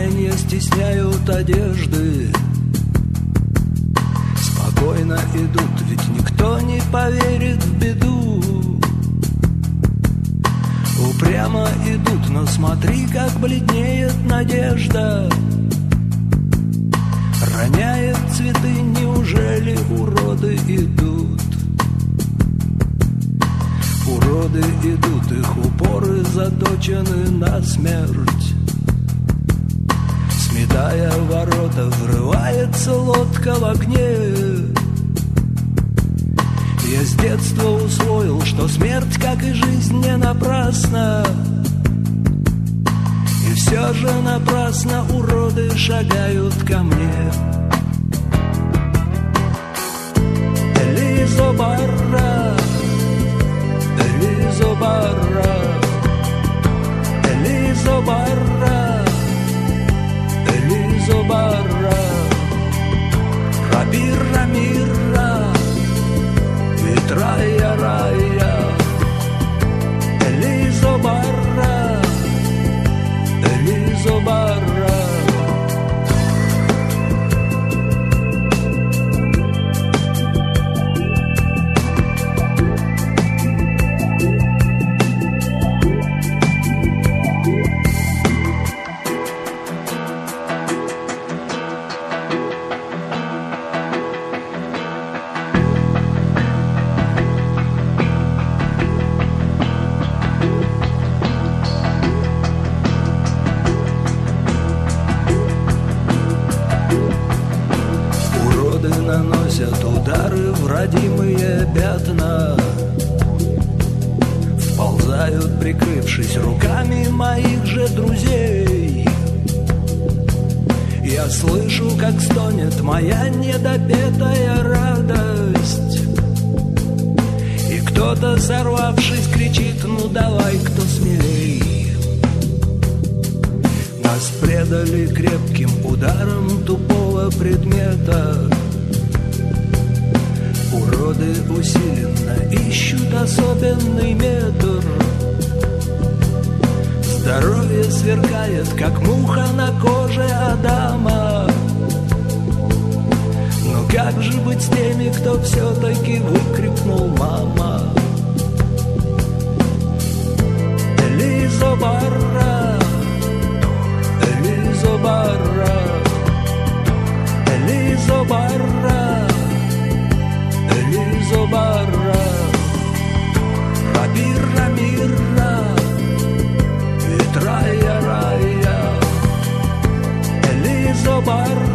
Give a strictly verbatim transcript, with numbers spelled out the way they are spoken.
Сомнения стесняют одежды. Спокойно идут, ведь никто не поверит в беду. Упрямо идут, но смотри, как бледнеет надежда. Роняет цветы, неужели уроды идут? Уроды идут, их упоры заточены на смерть. Сметая ворота, врывается лодка в огне. Я с детства усвоил, что смерть, как и жизнь, не напрасна. И все же напрасно уроды шагают ко мне. Элизо Барра, Элизо Барра, Элизо Барра, Элизо Барра, Раби Рамира, Рая, рая, Элизо Барра, Элизо Барра. Наносят удары в родимые пятна, вползают, прикрывшись руками моих же друзей. Я слышу, как стонет моя недопетая радость, и кто-то, сорвавшись, кричит: ну давай, кто смелей. Нас предали крепким ударом тупого предмета. Уроды усиленно ищут особенный метр. Здоровье сверкает, как муха на коже Адама. Но как же быть с теми, кто все-таки выкрикнул «мама»? Элизо Барра, Элизо Барра, Элизо Барра, Элизо Барра, Раби Рамира, Рая, рая, Элизо Барра.